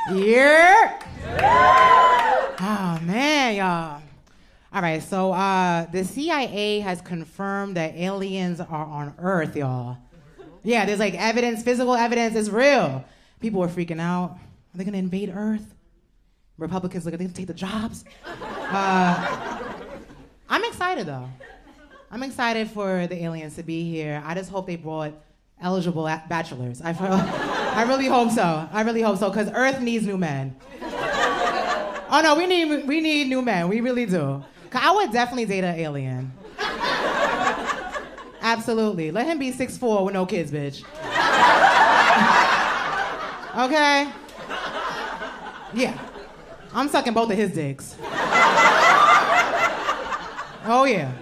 Yeah. Oh, man, y'all. All right, so the CIA has confirmed that aliens are on Earth, y'all. Yeah, there's like evidence, physical evidence, it's real. People were freaking out. Are they gonna invade Earth? Republicans look, are they gonna take the jobs? I'm excited though. I'm excited for the aliens to be here. I just hope they brought eligible bachelors. I really hope so. I really hope so, because Earth needs new men. Oh no, we need new men. We really do. 'Cause I would definitely date an alien. Absolutely. Let him be 6'4" with no kids, bitch. Okay? Yeah. I'm sucking both of his dicks. Oh yeah.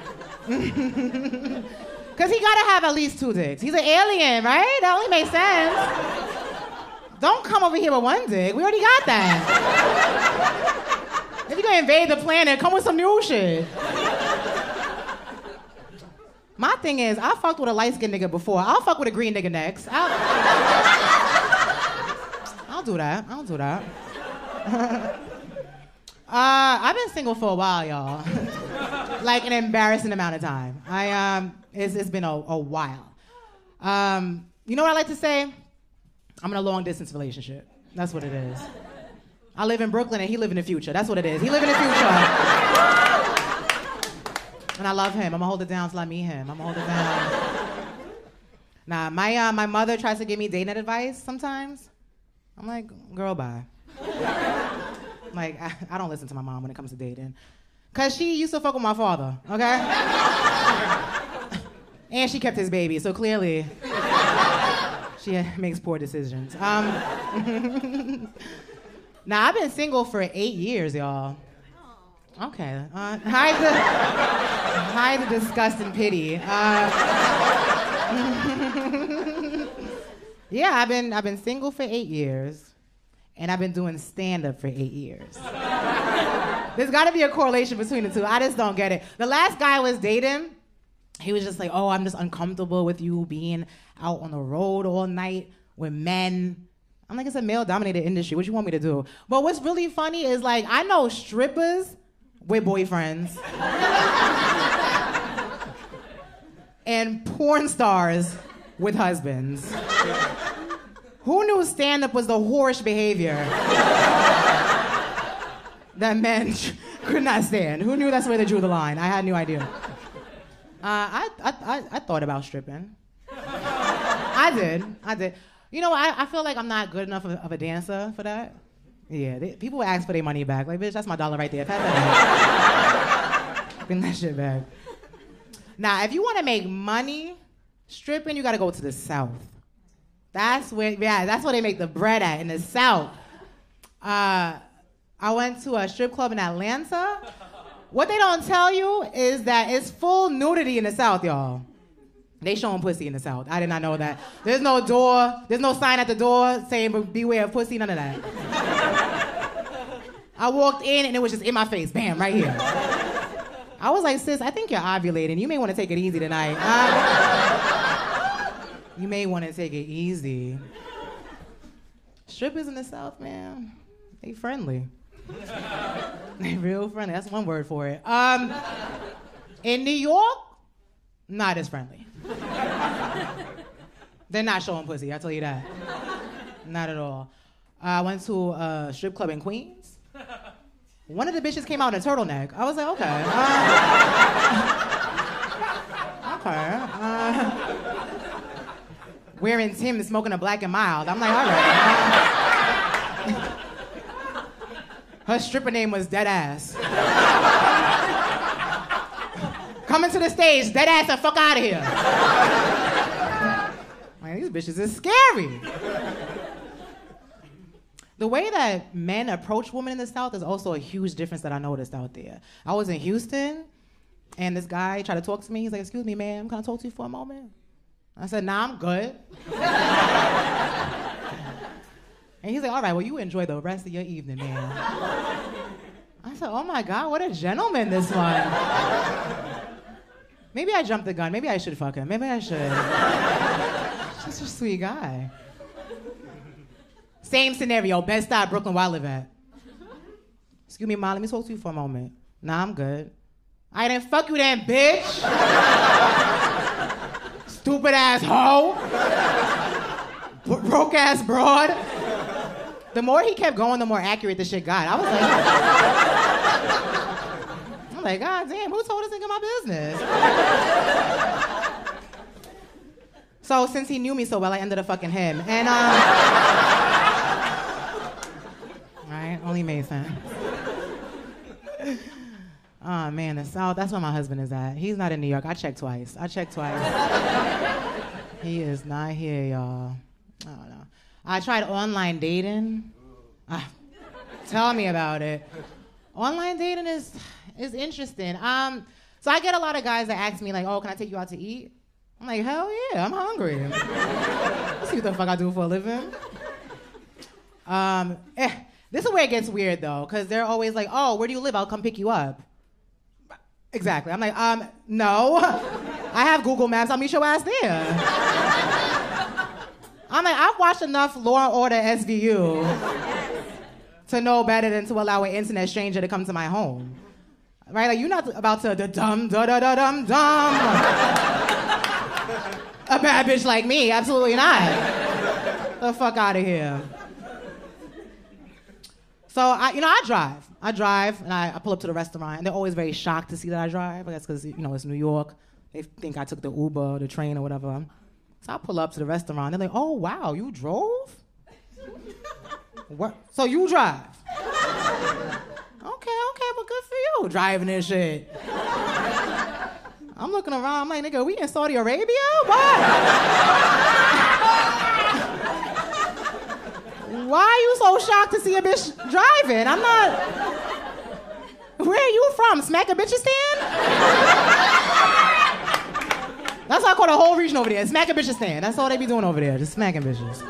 Because he gotta have at least 2 dicks. He's an alien, right? That only makes sense. Don't come over here with 1 dick. We already got that. If you're gonna invade the planet, come with some new shit. My thing is, I fucked with a light-skinned nigga before. I'll fuck with a green nigga next. I'll do that. I'll do that. I've been single for a while, y'all. Like an embarrassing amount of time. It's been a while. You know what I like to say? I'm in a long-distance relationship. That's what it is. I live in Brooklyn and he live in the future. That's what it is. He live in the future. And I love him. I'm gonna hold it down till I meet him. I'm gonna hold it down. Nah, my mother tries to give me dating advice sometimes. I'm like, girl, bye. Like, I don't listen to my mom when it comes to dating. Cause she used to fuck with my father, okay? And she kept his baby, so clearly she makes poor decisions. Now, I've been single for 8 years, y'all. Okay. Hide the disgust and pity. Yeah, I've been single for 8 years, and I've been doing stand-up for 8 years. There's got to be a correlation between the two. I just don't get it. The last guy I was dating, he was just like, oh, I'm just uncomfortable with you being out on the road all night with men. I'm like, it's a male-dominated industry. What you want me to do? But what's really funny is, like, I know strippers with boyfriends and porn stars with husbands. Who knew stand-up was the whorish behavior that men could not stand? Who knew that's where they drew the line? I had no idea. I thought about stripping. I did. You know, I feel like I'm not good enough of a dancer for that. Yeah, people ask for their money back. Like, bitch, that's my dollar right there. Pass that back. Bring that shit back. Now, if you want to make money stripping, you got to go to the South. That's where they make the bread at, in the South. I went to a strip club in Atlanta. What they don't tell you is that it's full nudity in the South, y'all. They showing pussy in the South. I did not know that. There's no door. There's no sign at the door saying beware of pussy, none of that. I walked in and it was just in my face. Bam, right here. I was like, sis, I think you're ovulating. You may want to take it easy tonight. You may want to take it easy. Strippers in the South, man, they friendly. They real friendly. That's one word for it. In New York, not as friendly. They're not showing pussy, I'll tell you that. Not at all. I went to a strip club in Queens. One of the bitches came out in a turtleneck. I was like, okay. Wearing Tim's, smoking a Black and Mild. I'm like, all right. Her stripper name was Deadass. Coming to the stage, Deadass, the fuck out of here. Man, these bitches is scary. The way that men approach women in the South is also a huge difference that I noticed out there. I was in Houston, and this guy tried to talk to me. He's like, excuse me, ma'am, can I talk to you for a moment? I said, nah, I'm good. And he's like, all right, well, you enjoy the rest of your evening, man. I said, oh my God, what a gentleman this one. Maybe I jumped the gun. Maybe I should fuck him. Maybe I should. He's just a sweet guy. Same scenario, Bed-Stuy, Brooklyn, where I live at. Excuse me, Ma, let me talk to you for a moment. Nah, I'm good. I didn't fuck you then, bitch. Stupid ass hoe. Broke ass broad. The more he kept going, the more accurate the shit got. I was like, I'm like, God damn, who told this nigga my business? So since he knew me so well, I ended up fucking him. And right, only made sense. Oh man, the South, that's where my husband is at. He's not in New York. I checked twice. He is not here, y'all. I don't know. I tried online dating. Tell me about it. Online dating is interesting. So I get a lot of guys that ask me like, oh, can I take you out to eat? I'm like, hell yeah, I'm hungry. Let's see what the fuck I do for a living. This is where it gets weird though, because they're always like, oh, where do you live? I'll come pick you up. Exactly. I'm like, no. I have Google Maps. I'll meet your ass there. I'm like, I've watched enough Law & Order SVU to know better than to allow an internet stranger to come to my home. Right? Like, you're not about to dum a bad bitch like me. Absolutely not. The fuck out of here. So, I drive, and I pull up to the restaurant, and they're always very shocked to see that I drive. I guess because, it's New York. They think I took the Uber or the train or whatever. So I pull up to the restaurant. They're like, oh, wow, you drove? What? So you drive? Okay, well, good for you, driving this shit. I'm looking around. I'm like, nigga, we in Saudi Arabia? What? Why are you so shocked to see a bitch driving? I'm not... Where are you from? Smack a bitchistan? That's why I call the whole region over there. Smack a bitchistan. That's all they be doing over there. Just smacking bitches.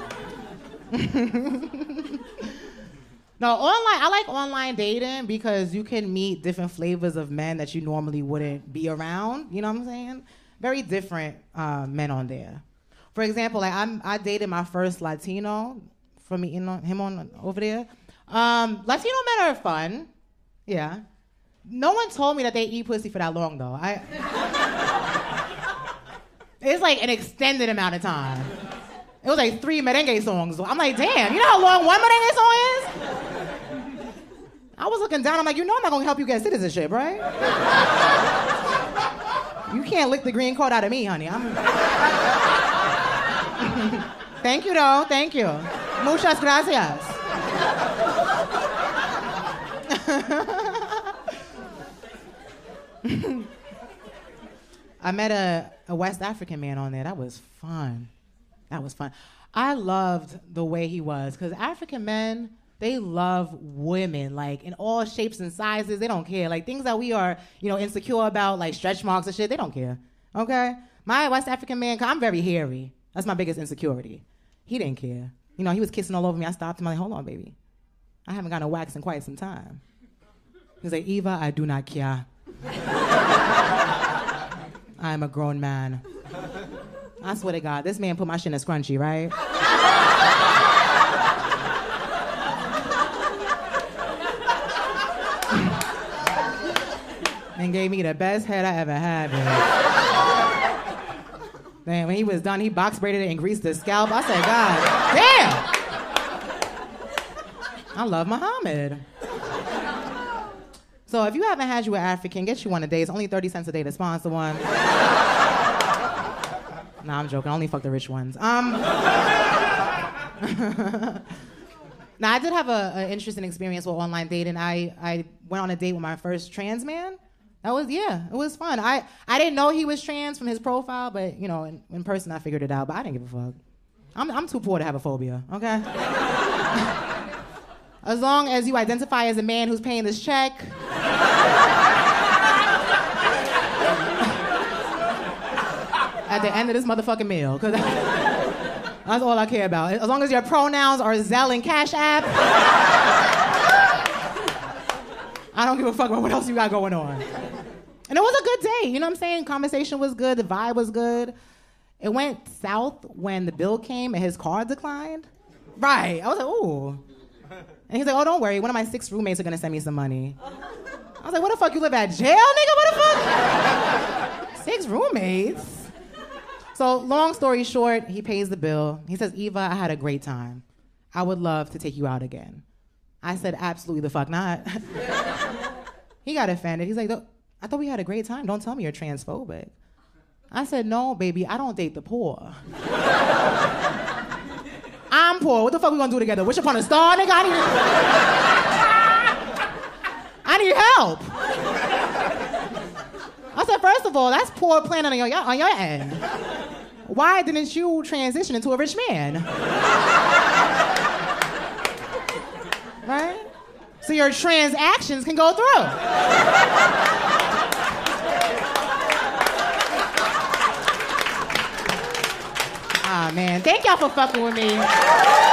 No, I like online dating because you can meet different flavors of men that you normally wouldn't be around. You know what I'm saying? Very different men on there. For example, like I dated my first Latino from meeting him over there. Latino men are fun. Yeah. No one told me that they eat pussy for that long though. It's like an extended amount of time. It was like 3 merengue songs. I'm like, damn, you know how long one merengue song is? I was looking down, I'm like, I'm not gonna help you get citizenship, right? You can't lick the green card out of me, honey. Thank you, though, thank you. Muchas gracias. I met a West African man on there. That was fun. I loved the way he was, because African men, they love women, like, in all shapes and sizes. They don't care. Like, things that we are, insecure about, like stretch marks and shit, they don't care, okay? My West African man, I'm very hairy. That's my biggest insecurity. He didn't care. He was kissing all over me. I stopped him. I'm like, hold on, baby. I haven't gotten a wax in quite some time. He's like, Eva, I do not care. I am a grown man. I swear to God, this man put my shit in a scrunchie, right? And gave me the best head I ever had, man. Then when he was done, he box braided it and greased the scalp. I said, God damn! I love Muhammad. So if you haven't had you an African, get you one a day. It's only 30 cents a day to sponsor one. Nah, I'm joking. I only fuck the rich ones. Now, I did have an interesting experience with online dating. I went on a date with my first trans man. It was fun. I didn't know he was trans from his profile, but, in person I figured it out, but I didn't give a fuck. I'm too poor to have a phobia, okay? As long as you identify as a man who's paying this check. At the end of this motherfucking meal, because that's all I care about. As long as your pronouns are Zelle and Cash App, I don't give a fuck about what else you got going on. And it was a good day, you know what I'm saying? Conversation was good, the vibe was good. It went south when the bill came and his card declined. Right. I was like, ooh. And he's like, oh, don't worry. One of my 6 roommates are going to send me some money. I was like, what the fuck? You live at jail, nigga? What the fuck? 6 roommates? So long story short, he pays the bill. He says, Eva, I had a great time. I would love to take you out again. I said, absolutely the fuck not. He got offended. He's like, I thought we had a great time. Don't tell me you're transphobic. I said, no, baby, I don't date the poor. I'm poor. What the fuck we gonna do together? Wish upon a star, nigga? I need help. I said, first of all, that's poor planning on your end. Why didn't you transition into a rich man? Right? So your transactions can go through. Ah, man. Thank y'all for fucking with me.